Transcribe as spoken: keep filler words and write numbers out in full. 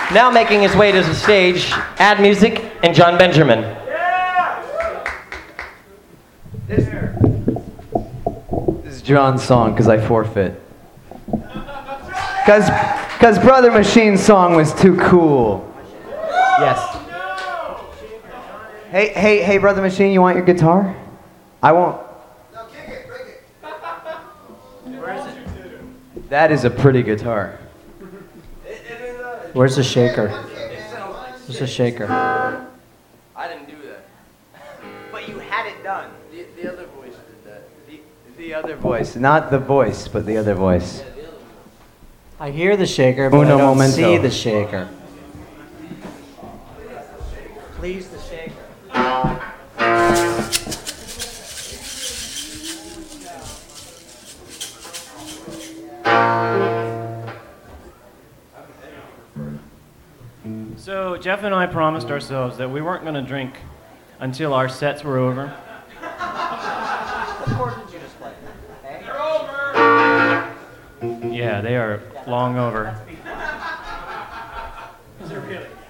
Now making his way to the stage, Add Music and John Benjamin. This, this is John's song, because I forfeit. Because because Brother Machine's song was too cool. Yes. Hey, hey, hey, Brother Machine, you want your guitar? I won't. No, kick it, break it. Where is it? That is a pretty guitar. Where's the shaker? Where's the shaker? I didn't do that. But you had it done. The, the other voice did that. The, the other voice. Not the voice, but the other voice. I hear the shaker, but Uno I don't momento. see the shaker. Please, the shaker. So Jeff and I promised ourselves that we weren't going to drink until our sets were over. What chord did you just play? They're over! Yeah, they are long over. Is it really?